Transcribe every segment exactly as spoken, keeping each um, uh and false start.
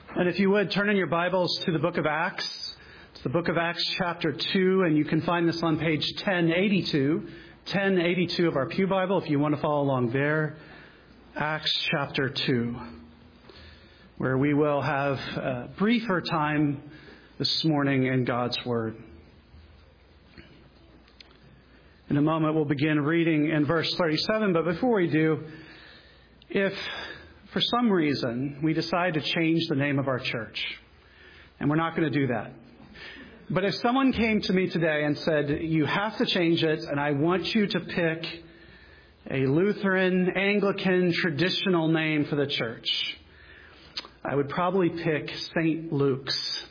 And if you would, turn in your Bibles to the book of Acts. It's the book of Acts chapter two, and you can find this on page ten eighty-two. ten eighty-two of our Pew Bible, if you want to follow along there. Acts chapter two, where we will have a briefer time this morning in God's Word. In a moment, we'll begin reading in verse thirty-seven, but before we do, if for some reason we decide to change the name of our church, and we're not going to do that, but if someone came to me today and said, you have to change it, and I want you to pick a Lutheran, Anglican, traditional name for the church, I would probably pick Saint Luke's.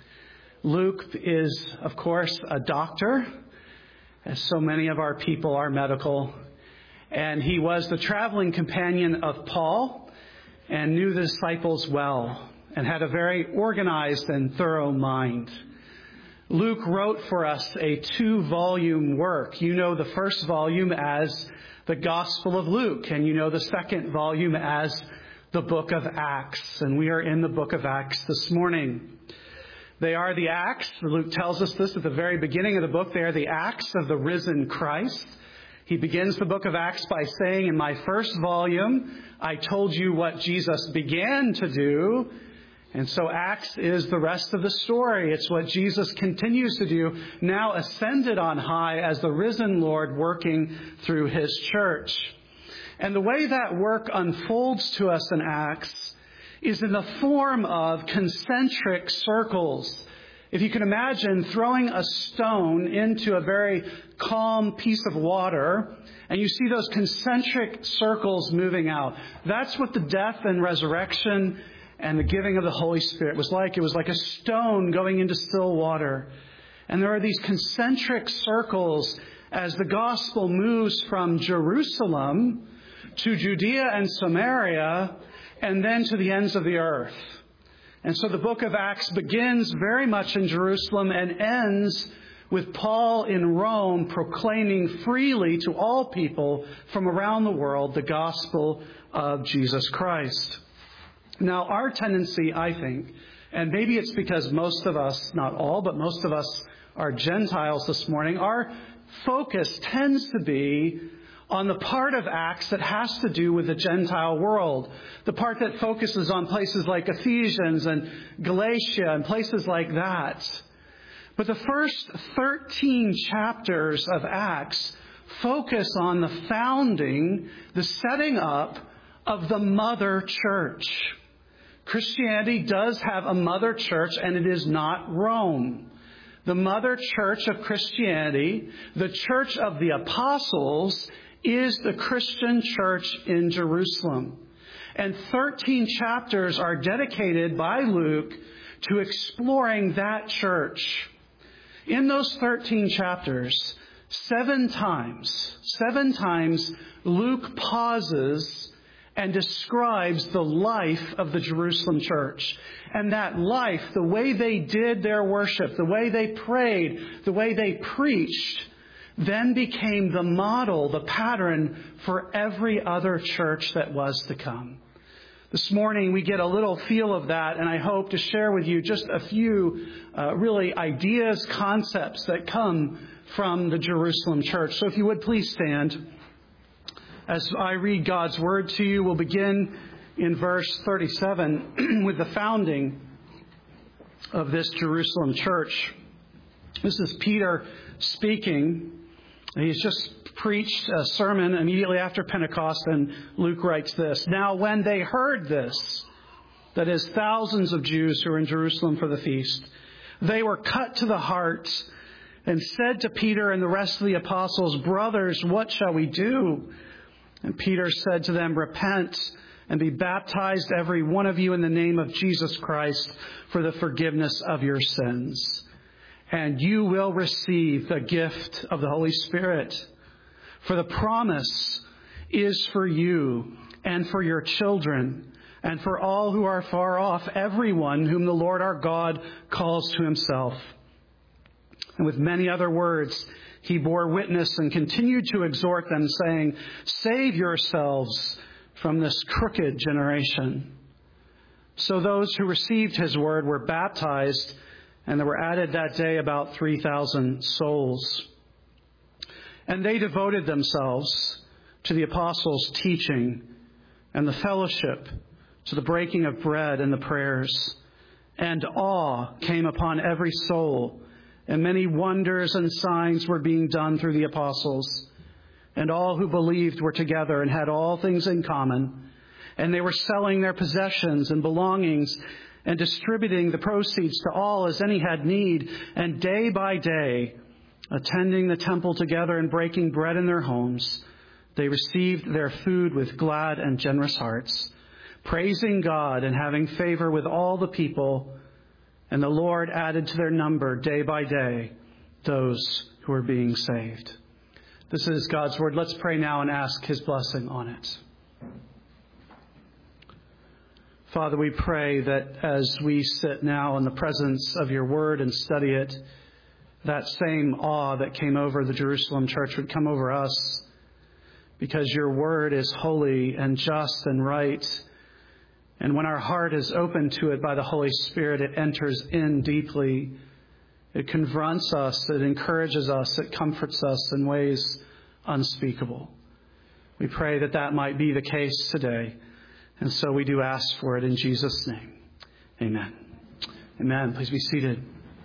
Luke is, of course, a doctor, as so many of our people are medical, and he was the traveling companion of Paul and knew the disciples well and had a very organized and thorough mind. Luke wrote for us a two-volume work. You know the first volume as the Gospel of Luke, and you know the second volume as the book of Acts. And we are in the book of Acts this morning. They are the Acts. Luke tells us this at the very beginning of the book. They are the Acts of the risen Christ. He begins the book of Acts by saying, in my first volume, I told you what Jesus began to do. And so Acts is the rest of the story. It's what Jesus continues to do, now ascended on high as the risen Lord working through his church. And the way that work unfolds to us in Acts is in the form of concentric circles. If you can imagine throwing a stone into a very calm piece of water, and you see those concentric circles moving out. That's what the death and resurrection and the giving of the Holy Spirit was like. It was like a stone going into still water. And there are these concentric circles as the gospel moves from Jerusalem to Judea and Samaria and then to the ends of the earth. And so the book of Acts begins very much in Jerusalem and ends with Paul in Rome proclaiming freely to all people from around the world the gospel of Jesus Christ. Now, our tendency, I think, and maybe it's because most of us, not all, but most of us are Gentiles this morning, our focus tends to be on the part of Acts that has to do with the Gentile world. The part that focuses on places like Ephesians and Galatia and places like that. But the first thirteen chapters of Acts focus on the founding, the setting up of the mother church. Christianity does have a mother church, and it is not Rome. The mother church of Christianity, the church of the apostles, is the Christian church in Jerusalem. And thirteen chapters are dedicated by Luke to exploring that church. In those thirteen chapters, seven times, seven times, Luke pauses and describes the life of the Jerusalem church. And that life, the way they did their worship, the way they prayed, the way they preached, then became the model, the pattern for every other church that was to come. This morning we get a little feel of that, and I hope to share with you just a few uh, really ideas, concepts that come from the Jerusalem church. So if you would please stand. As I read God's word to you, we'll begin in verse thirty-seven with the founding of this Jerusalem church. This is Peter speaking. He's just preached a sermon immediately after Pentecost, and Luke writes this. Now, when they heard this, that is, thousands of Jews who were in Jerusalem for the feast, they were cut to the heart and said to Peter and the rest of the apostles, brothers, what shall we do? And Peter said to them, repent and be baptized, every one of you, in the name of Jesus Christ for the forgiveness of your sins. And you will receive the gift of the Holy Spirit. For the promise is for you and for your children and for all who are far off, everyone whom the Lord our God calls to himself. And with many other words, he bore witness and continued to exhort them, saying, save yourselves from this crooked generation. So those who received his word were baptized, and there were added that day about three thousand souls. And they devoted themselves to the apostles' teaching and the fellowship, to the breaking of bread and the prayers. And awe came upon every soul, and many wonders and signs were being done through the apostles. And all who believed were together and had all things in common. And they were selling their possessions and belongings and distributing the proceeds to all as any had need. And day by day, attending the temple together and breaking bread in their homes, they received their food with glad and generous hearts, praising God and having favor with all the people. And the Lord added to their number day by day those who were being saved. This is God's word. Let's pray now and ask his blessing on it. Father, we pray that as we sit now in the presence of your word and study it, that same awe that came over the Jerusalem church would come over us, because your word is holy and just and right. And when our heart is open to it by the Holy Spirit, it enters in deeply. It confronts us, it encourages us, it comforts us in ways unspeakable. We pray that that might be the case today. And so we do ask for it in Jesus' name. Amen. Amen. Please be seated.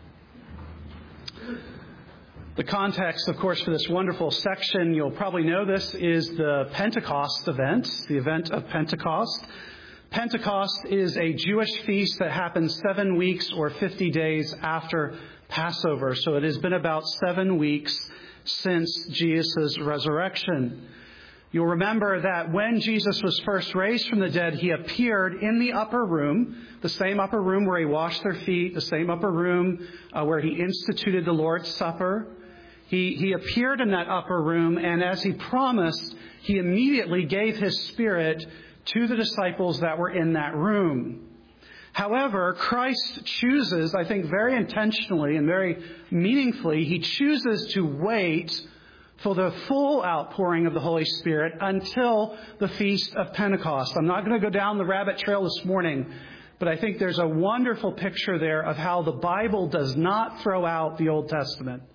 The context, of course, for this wonderful section, you'll probably know this, is the Pentecost event, the event of Pentecost. Pentecost is a Jewish feast that happens seven weeks or fifty days after Passover. So it has been about seven weeks since Jesus' resurrection. You'll remember that when Jesus was first raised from the dead, he appeared in the upper room, the same upper room where he washed their feet, the same upper room uh, where he instituted the Lord's Supper. He, he appeared in that upper room, and as he promised, he immediately gave his Spirit to the disciples that were in that room. However, Christ chooses, I think very intentionally and very meaningfully, he chooses to wait for the full outpouring of the Holy Spirit until the Feast of Pentecost. I'm not going to go down the rabbit trail this morning, but I think there's a wonderful picture there of how the Bible does not throw out the Old Testament.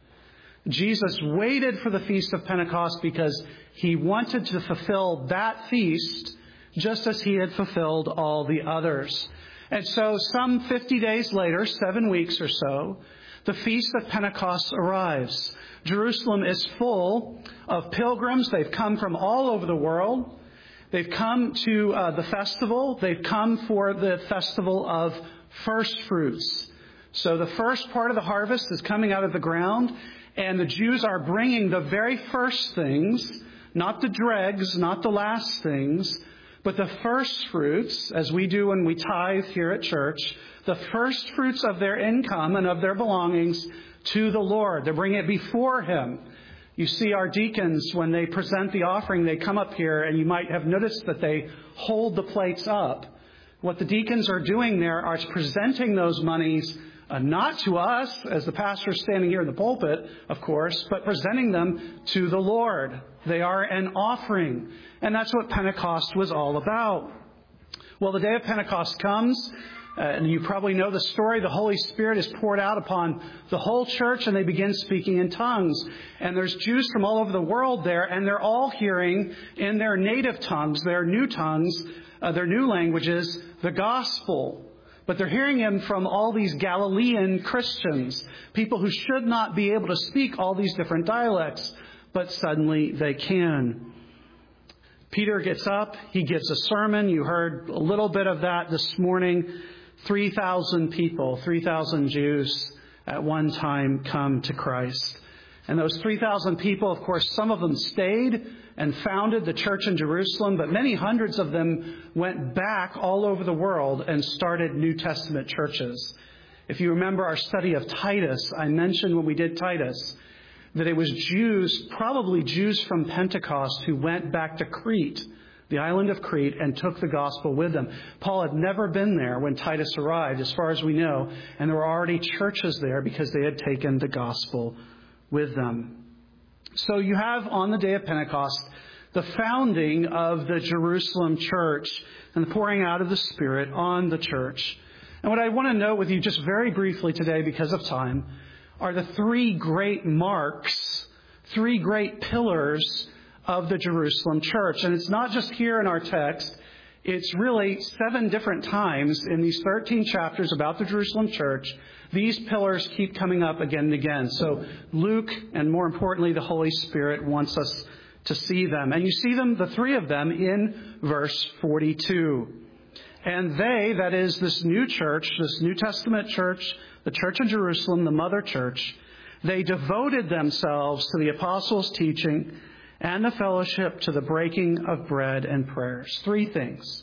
Jesus waited for the Feast of Pentecost because he wanted to fulfill that feast just as he had fulfilled all the others. And so some fifty days later, seven weeks or so, the Feast of Pentecost arrives. Jerusalem is full of pilgrims. They've come from all over the world. They've come to uh, the festival. They've come for the festival of first fruits. So the first part of the harvest is coming out of the ground, and the Jews are bringing the very first things, not the dregs, not the last things, but the first fruits, as we do when we tithe here at church, the first fruits of their income and of their belongings to the Lord. They bring it before him. You see our deacons, when they present the offering, they come up here, and you might have noticed that they hold the plates up. What the deacons are doing there are presenting those monies uh, not to us, as the pastor is standing here in the pulpit, of course, but presenting them to the Lord. They are an offering. And that's what Pentecost was all about. Well, the day of Pentecost comes. Uh, and you probably know the story. The Holy Spirit is poured out upon the whole church, and they begin speaking in tongues. And there's Jews from all over the world there, and they're all hearing in their native tongues, their new tongues, uh, their new languages, the gospel. But they're hearing him from all these Galilean Christians, people who should not be able to speak all these different dialects, but suddenly they can. Peter gets up. He gives a sermon. You heard a little bit of that this morning. three thousand people, three thousand Jews at one time come to Christ. And those three thousand people, of course, some of them stayed and founded the church in Jerusalem, but many hundreds of them went back all over the world and started New Testament churches. If you remember our study of Titus, I mentioned when we did Titus that it was Jews, probably Jews from Pentecost, who went back to Crete, the island of Crete, and took the gospel with them. Paul had never been there when Titus arrived, as far as we know, and there were already churches there because they had taken the gospel with them. So you have, on the day of Pentecost, the founding of the Jerusalem church and the pouring out of the Spirit on the church. And what I want to note with you just very briefly today, because of time, are the three great marks, three great pillars of the Jerusalem church. And it's not just here in our text. It's really seven different times in these thirteen chapters about the Jerusalem church. These pillars keep coming up again and again. So Luke, and more importantly, the Holy Spirit, wants us to see them. And you see them, the three of them, in verse forty-two. And they, that is this new church, this New Testament church, the Church of Jerusalem, the mother church, they devoted themselves to the apostles' teaching and the fellowship, to the breaking of bread and prayers. Three things.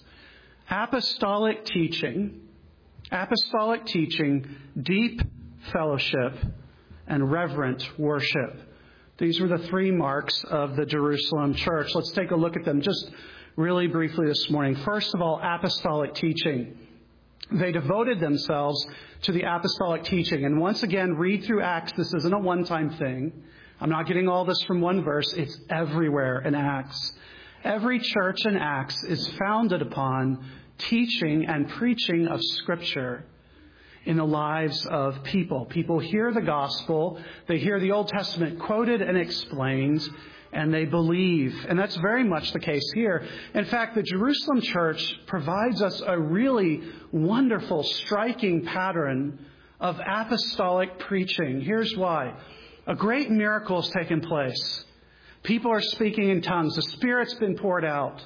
Apostolic teaching, apostolic teaching, deep fellowship, and reverent worship. These were the three marks of the Jerusalem church. Let's take a look at them just really briefly this morning. First of all, apostolic teaching. They devoted themselves to the apostolic teaching. And once again, read through Acts. This isn't a one-time thing. I'm not getting all this from one verse. It's everywhere in Acts. Every church in Acts is founded upon teaching and preaching of Scripture in the lives of people. People hear the gospel, they hear the Old Testament quoted and explained, and they believe. And that's very much the case here. In fact, the Jerusalem church provides us a really wonderful, striking pattern of apostolic preaching. Here's why. A great miracle has taken place. People are speaking in tongues. The Spirit's been poured out.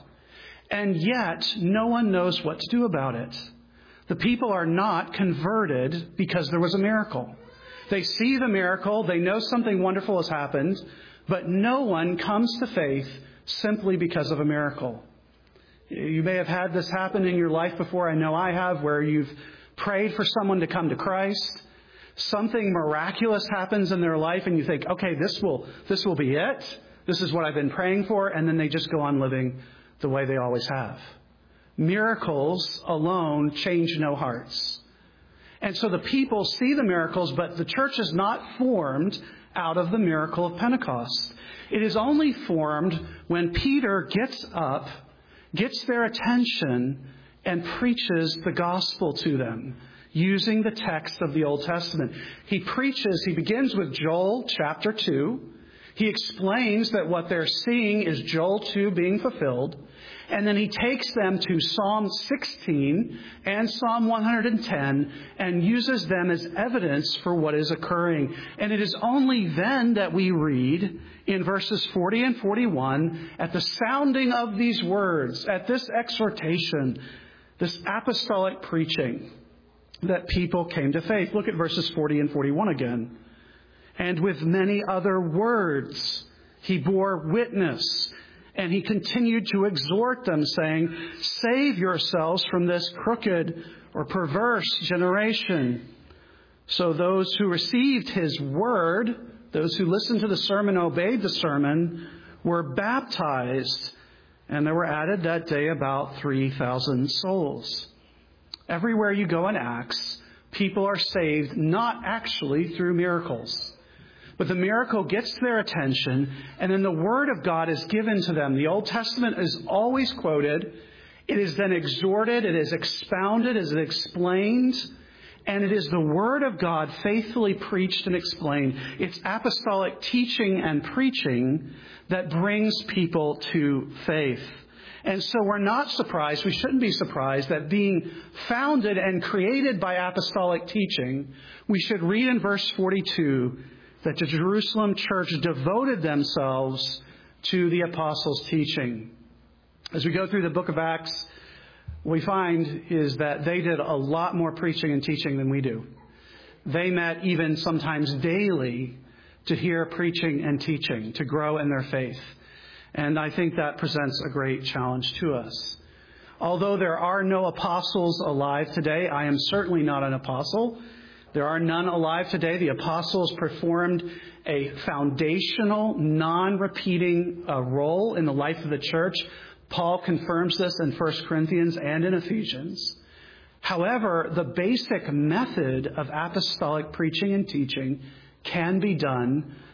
And yet, no one knows what to do about it. The people are not converted because there was a miracle. They see the miracle. They know something wonderful has happened. But no one comes to faith simply because of a miracle. You may have had this happen in your life before. I know I have, where you've prayed for someone to come to Christ. Something miraculous happens in their life and you think, okay, this will this will be it. This is what I've been praying for. And then they just go on living the way they always have. Miracles alone change no hearts. And so the people see the miracles, but the church is not formed out of the miracle of Pentecost. It is only formed when Peter gets up, gets their attention, and preaches the gospel to them, using the text of the Old Testament. He preaches, he begins with Joel chapter two. He explains that what they're seeing is Joel two being fulfilled. And then he takes them to Psalm sixteen and Psalm one hundred ten and uses them as evidence for what is occurring. And it is only then that we read in verses forty and forty-one, at the sounding of these words, at this exhortation, this apostolic preaching, that people came to faith. Look at verses forty and forty-one again. And with many other words he bore witness, and he continued to exhort them, saying, save yourselves from this crooked or perverse generation. So those who received his word, those who listened to the sermon, obeyed the sermon, were baptized, and there were added that day about three thousand souls. Everywhere you go in Acts, people are saved not actually through miracles. But the miracle gets their attention, and then the Word of God is given to them. The Old Testament is always quoted. It is then exhorted, it is expounded, it is explained, and it is the Word of God faithfully preached and explained. It's apostolic teaching and preaching that brings people to faith. And so we're not surprised, we shouldn't be surprised that being founded and created by apostolic teaching, we should read in verse forty-two that the Jerusalem church devoted themselves to the apostles' teaching. As we go through the book of Acts, what we find is that they did a lot more preaching and teaching than we do. They met even sometimes daily to hear preaching and teaching, to grow in their faith. And I think that presents a great challenge to us. Although there are no apostles alive today, I am certainly not an apostle. There are none alive today. The apostles performed a foundational, non-repeating uh, role in the life of the church. Paul confirms this in First Corinthians and in Ephesians. However, the basic method of apostolic preaching and teaching can be done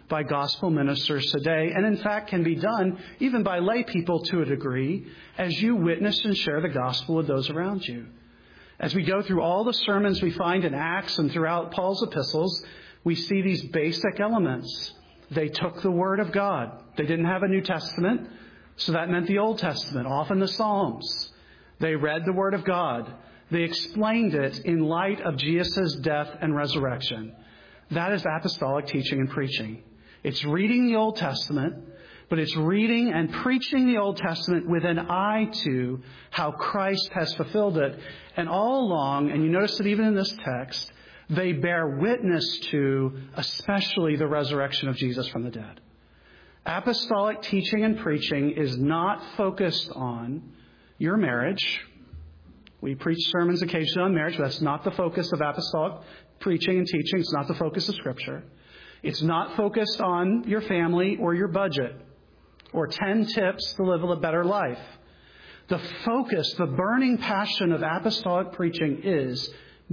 by gospel ministers today, and in fact can be done even by lay people to a degree as you witness and share the gospel with those around you. As we go through all the sermons we find in Acts and throughout Paul's epistles, we see these basic elements. They took the Word of God. They didn't have a New Testament, so that meant the Old Testament, often the Psalms. They read the Word of God. They explained it in light of Jesus' death and resurrection. That is apostolic teaching and preaching. It's reading the Old Testament, but it's reading and preaching the Old Testament with an eye to how Christ has fulfilled it. And all along, and you notice it even in this text, they bear witness to especially the resurrection of Jesus from the dead. Apostolic teaching and preaching is not focused on your marriage. We preach sermons occasionally on marriage, but that's not the focus of apostolic preaching and teaching. It's not the focus of Scripture. It's not focused on your family or your budget or ten tips to live a better life. The focus, the burning passion of apostolic preaching is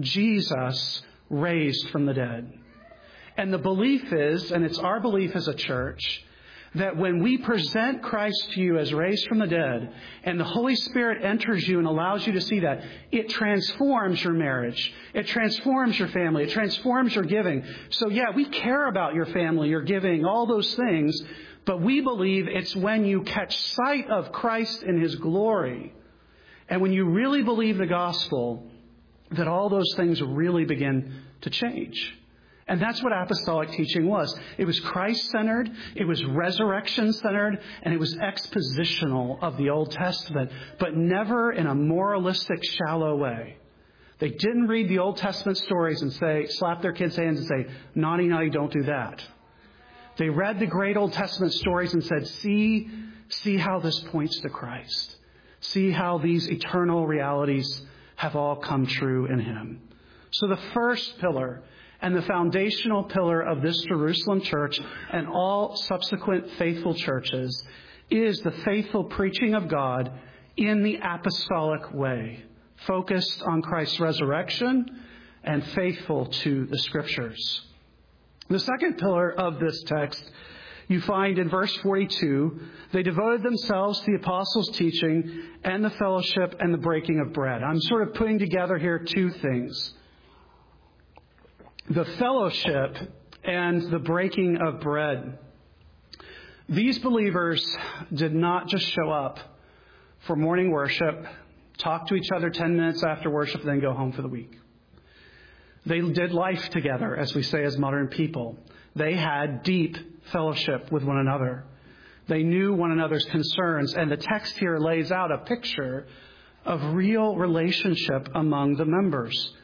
Jesus raised from the dead. And the belief is, and it's our belief as a church, that when we present Christ to you as raised from the dead, and the Holy Spirit enters you and allows you to see that, it transforms your marriage. It transforms your family. It transforms your giving. So yeah, we care about your family, your giving, all those things, but we believe it's when you catch sight of Christ in His glory, and when you really believe the gospel, that all those things really begin to change. And that's what apostolic teaching was. It was Christ-centered, it was resurrection-centered, and it was expositional of the Old Testament, but never in a moralistic, shallow way. They didn't read the Old Testament stories and say, slap their kids' hands and say, naughty, naughty, don't do that. They read the great Old Testament stories and said, see, see how this points to Christ. See how these eternal realities have all come true in Him. So the first pillar and the foundational pillar of this Jerusalem church and all subsequent faithful churches is the faithful preaching of God in the apostolic way, focused on Christ's resurrection and faithful to the Scriptures. The second pillar of this text you find in verse forty-two. They devoted themselves to the apostles' teaching and the fellowship and the breaking of bread. I'm sort of putting together here two things. The fellowship and the breaking of bread. These believers did not just show up for morning worship, talk to each other ten minutes after worship, and then go home for the week. They did life together, as we say as modern people. They had deep fellowship with one another. They knew one another's concerns, and the text here lays out a picture of real relationship among the members.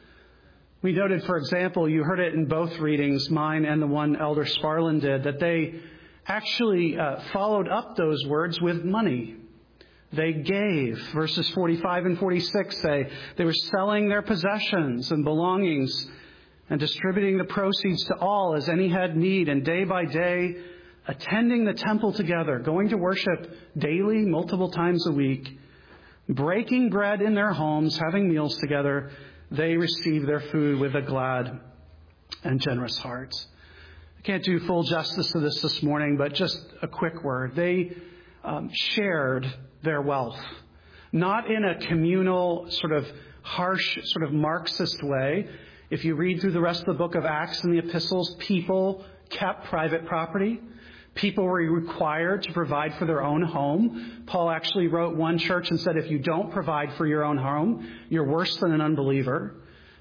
We noted, for example, you heard it in both readings, mine and the one Elder Sparlin did, that they actually uh, followed up those words with money. They gave. Verses forty-five and forty-six say they were selling their possessions and belongings and distributing the proceeds to all as any had need, and day by day attending the temple together, going to worship daily, multiple times a week, breaking bread in their homes, having meals together. They receive their food with a glad and generous heart. I can't do full justice to this this morning, but just a quick word. They um, shared their wealth, not in a communal, sort of harsh, sort of Marxist way. If you read through the rest of the book of Acts and the epistles, people kept private property. People were required to provide for their own home. Paul actually wrote one church and said, if you don't provide for your own home, you're worse than an unbeliever.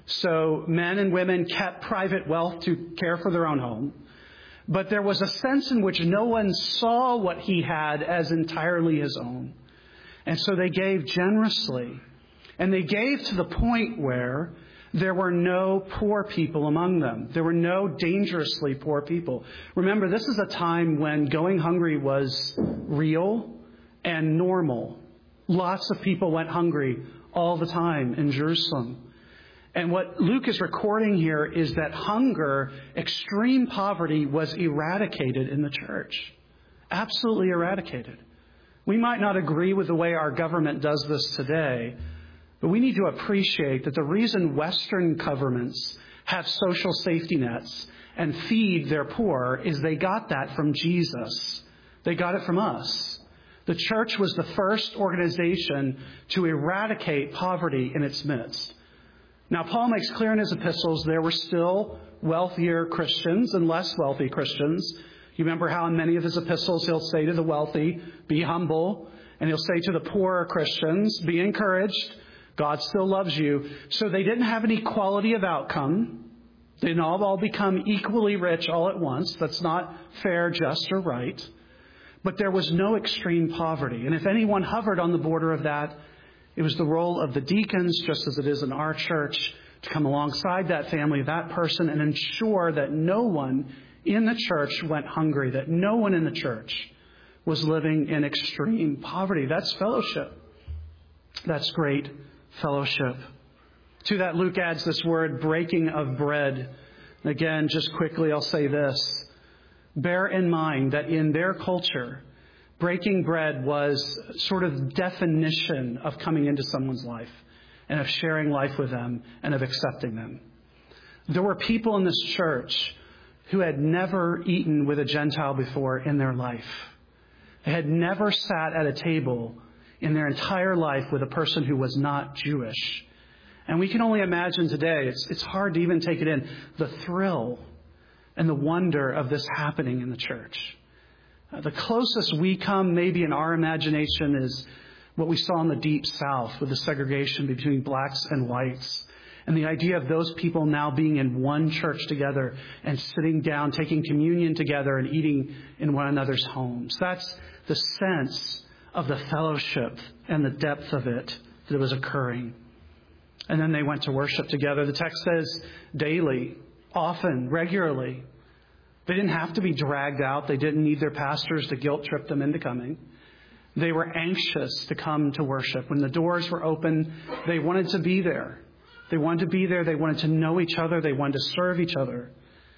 So men and women kept private wealth to care for their own home. But there was a sense in which no one saw what he had as entirely his own. And so they gave generously. And they gave to the point where there were no poor people among them. There were no dangerously poor people. Remember, this is a time when going hungry was real and normal. Lots of people went hungry all the time in Jerusalem. And what Luke is recording here is that hunger, extreme poverty, was eradicated in the church. Absolutely eradicated. We might not agree with the way our government does this today, but we need to appreciate that the reason Western governments have social safety nets, and feed their poor is they got that from Jesus. They got it from us. The church was the first organization to eradicate poverty in its midst. Now, Paul makes clear in his epistles there were still wealthier Christians and less wealthy Christians. You remember how in many of his epistles he'll say to the wealthy, be humble. And he'll say to the poorer Christians, be encouraged. God still loves you. So they didn't have an equality of outcome. They didn't all, all become equally rich all at once. That's not fair, just, or right. But there was no extreme poverty. And if anyone hovered on the border of that, it was the role of the deacons, just as it is in our church, to come alongside that family, that person, and ensure that no one in the church went hungry, that no one in the church was living in extreme poverty. That's fellowship. That's great fellowship. To that, Luke adds this word, breaking of bread. Again, just quickly, I'll say this. Bear in mind that in their culture, breaking bread was sort of definition of coming into someone's life and of sharing life with them and of accepting them. There were people in this church who had never eaten with a Gentile before in their life. They had never sat at a table in their entire life with a person who was not Jewish. And we can only imagine today, it's, it's hard to even take it in, the thrill and the wonder of this happening in the church. Uh, the closest we come maybe in our imagination is what we saw in the Deep South with the segregation between blacks and whites. And the idea of those people now being in one church together and sitting down, taking communion together and eating in one another's homes. That's the sense of the fellowship and the depth of it that was occurring. And then they went to worship together. The text says daily, often, regularly. They didn't have to be dragged out. They didn't need their pastors to guilt trip them into coming. They were anxious to come to worship. When the doors were open, they wanted to be there. They wanted to be there. They wanted to know each other. They wanted to serve each other.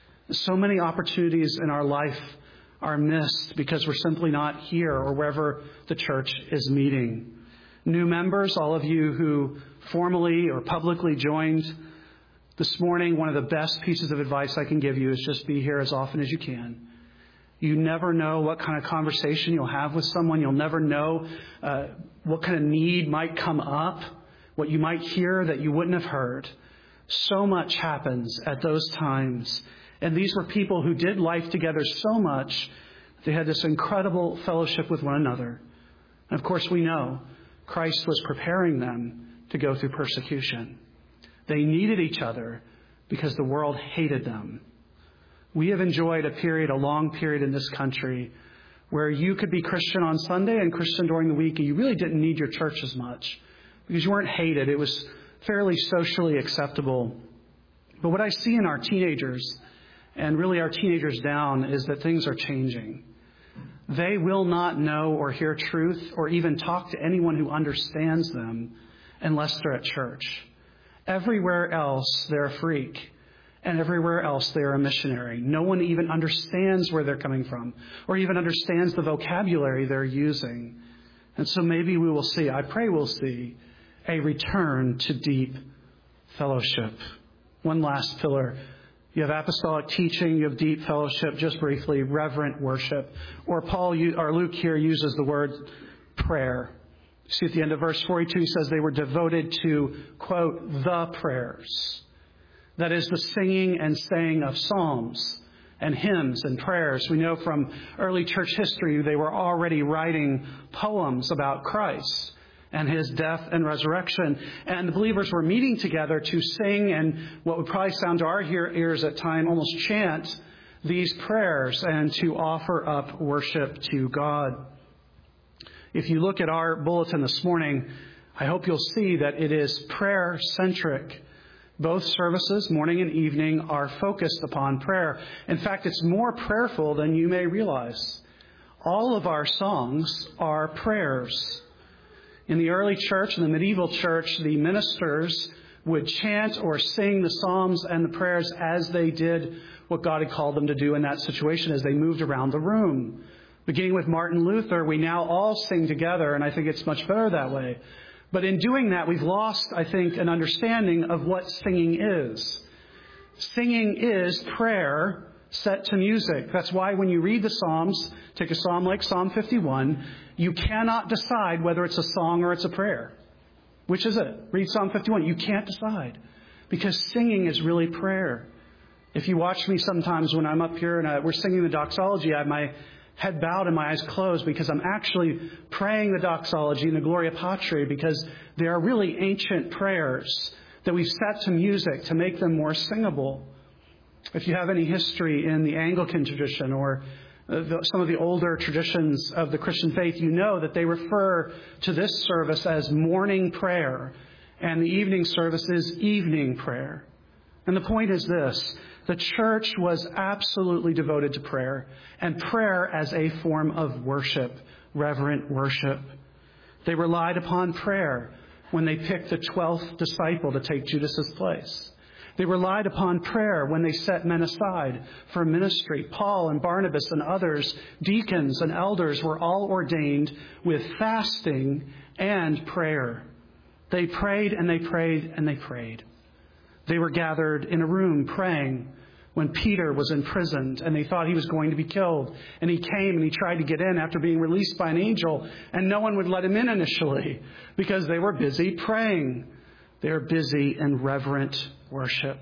So many opportunities in our life are missed because we're simply not here or wherever the church is meeting. New members, all of you who formally or publicly joined this morning, one of the best pieces of advice I can give you is just be here as often as you can. You never know what kind of conversation you'll have with someone. You'll never know uh, what kind of need might come up, what you might hear that you wouldn't have heard. So much happens at those times. And these were people who did life together so much. They had this incredible fellowship with one another. And of course, we know Christ was preparing them to go through persecution. They needed each other because the world hated them. We have enjoyed a period, a long period in this country where you could be Christian on Sunday and Christian during the week, and you really didn't need your church as much because you weren't hated. It was fairly socially acceptable. But what I see in our teenagers, and really our teenagers down, is that things are changing. They will not know or hear truth or even talk to anyone who understands them unless they're at church. Everywhere else, they're a freak. And everywhere else, they are a missionary. No one even understands where they're coming from or even understands the vocabulary they're using. And so maybe we will see, I pray we'll see, a return to deep fellowship. One last pillar. You have apostolic teaching, you have deep fellowship, just briefly, reverent worship. Or Paul, or Luke here uses the word prayer. See at the end of verse forty-two, he says they were devoted to, quote, the prayers. That is the singing and saying of psalms and hymns and prayers. We know from early church history they were already writing poems about Christ and his death and resurrection. And the believers were meeting together to sing and what would probably sound to our ears at times almost chant these prayers and to offer up worship to God. If you look at our bulletin this morning, I hope you'll see that it is prayer-centric. Both services, morning and evening, are focused upon prayer. In fact, it's more prayerful than you may realize. All of our songs are prayers. In the early church, in the medieval church, the ministers would chant or sing the psalms and the prayers as they did what God had called them to do in that situation as they moved around the room. Beginning with Martin Luther, we now all sing together, and I think it's much better that way. But in doing that, we've lost, I think, an understanding of what singing is. Singing is prayer set to music. That's why when you read the Psalms, take a psalm like Psalm fifty-one, you cannot decide whether it's a song or it's a prayer. Which is it? Read Psalm fifty-one. You can't decide because singing is really prayer. If you watch me sometimes when I'm up here and I, we're singing the doxology, I have my head bowed and my eyes closed because I'm actually praying the doxology and the Gloria Patri because they are really ancient prayers that we've set to music to make them more singable. If you have any history in the Anglican tradition or the, some of the older traditions of the Christian faith, you know that they refer to this service as morning prayer, and the evening service is evening prayer. And the point is this: the church was absolutely devoted to prayer, and prayer as a form of worship, reverent worship. They relied upon prayer when they picked the twelfth disciple to take Judas's place. They relied upon prayer when they set men aside for ministry. Paul and Barnabas and others, deacons and elders, were all ordained with fasting and prayer. They prayed and they prayed and they prayed. They were gathered in a room praying when Peter was imprisoned and they thought he was going to be killed. And he came and he tried to get in after being released by an angel, and no one would let him in initially because they were busy praying. They are busy in reverent worship.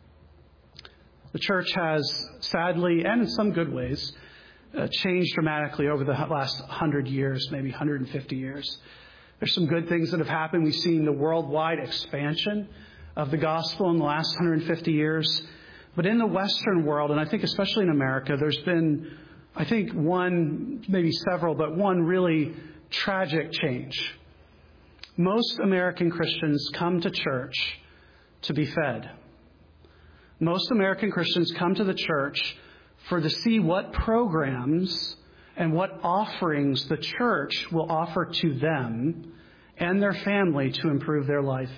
The church has, sadly, and in some good ways, uh, changed dramatically over the last one hundred years, maybe one hundred fifty years. There's some good things that have happened. We've seen the worldwide expansion of the gospel in the last one hundred fifty years. But in the Western world, and I think especially in America, there's been, I think, one, maybe several, but one really tragic change. Most American Christians come to church to be fed. Most American Christians come to the church for to see what programs and what offerings the church will offer to them and their family to improve their life.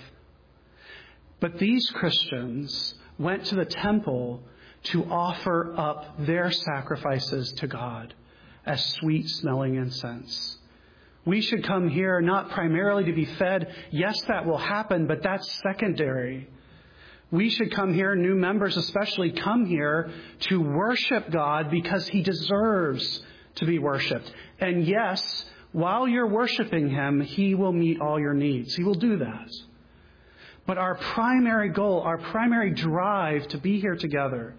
But these Christians went to the temple to offer up their sacrifices to God as sweet-smelling incense. We should come here not primarily to be fed. Yes, that will happen, but that's secondary. We should come here, new members especially, come here to worship God because He deserves to be worshiped. And yes, while you're worshiping Him, He will meet all your needs. He will do that. But our primary goal, our primary drive to be here together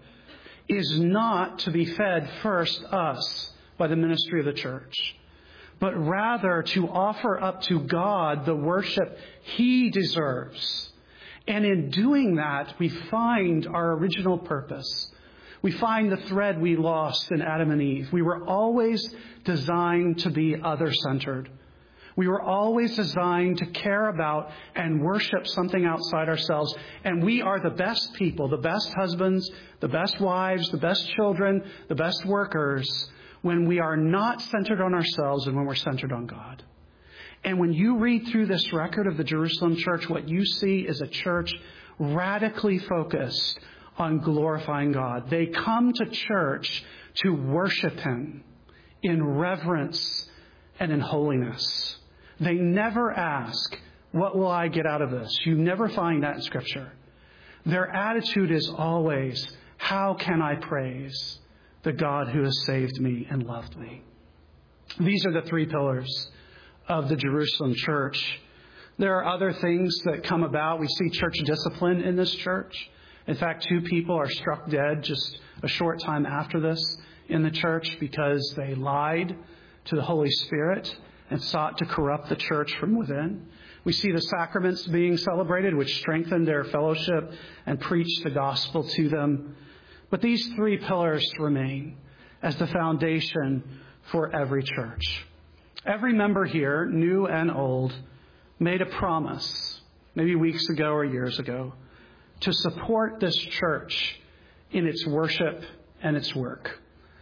is not to be fed first us by the ministry of the church, but rather to offer up to God the worship He deserves. And in doing that, we find our original purpose. We find the thread we lost in Adam and Eve. We were always designed to be other-centered. We were always designed to care about and worship something outside ourselves. And we are the best people, the best husbands, the best wives, the best children, the best workers when we are not centered on ourselves and when we're centered on God. And when you read through this record of the Jerusalem church, what you see is a church radically focused on glorifying God. They come to church to worship Him in reverence and in holiness. They never ask, what will I get out of this? You never find that in Scripture. Their attitude is always, how can I praise the God who has saved me and loved me? These are the three pillars of the Jerusalem church. There are other things that come about. We see church discipline in this church. In fact, two people are struck dead just a short time after this in the church because they lied to the Holy Spirit and sought to corrupt the church from within. We see the sacraments being celebrated, which strengthened their fellowship and preached the gospel to them. But these three pillars remain as the foundation for every church. Every member here, new and old, made a promise, maybe weeks ago or years ago, to support this church in its worship and its work.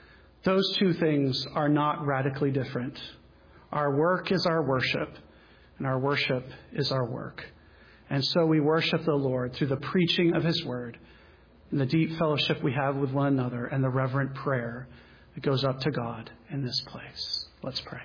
Those two things are not radically different. Our work is our worship, and our worship is our work. And so we worship the Lord through the preaching of His word, and the deep fellowship we have with one another, and the reverent prayer that goes up to God in this place. Let's pray.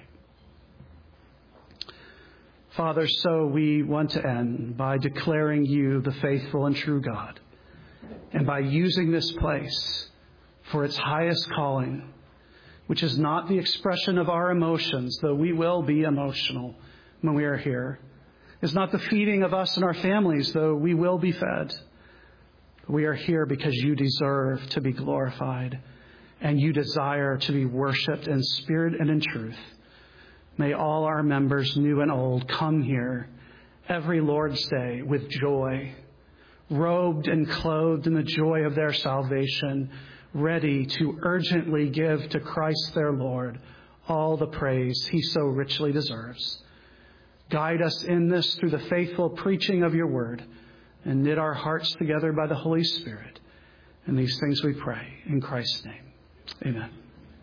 Father, so we want to end by declaring You the faithful and true God. And by using this place for its highest calling, which is not the expression of our emotions, though we will be emotional when we are here, is not the feeding of us and our families, though we will be fed. We are here because you deserve to be glorified and you desire to be worshiped in spirit and in truth. May all our members, new and old, come here every Lord's Day with joy, robed and clothed in the joy of their salvation, ready to urgently give to Christ their Lord all the praise he so richly deserves. Guide us in this through the faithful preaching of your word, and knit our hearts together by the Holy Spirit. And these things we pray in Christ's name. Amen.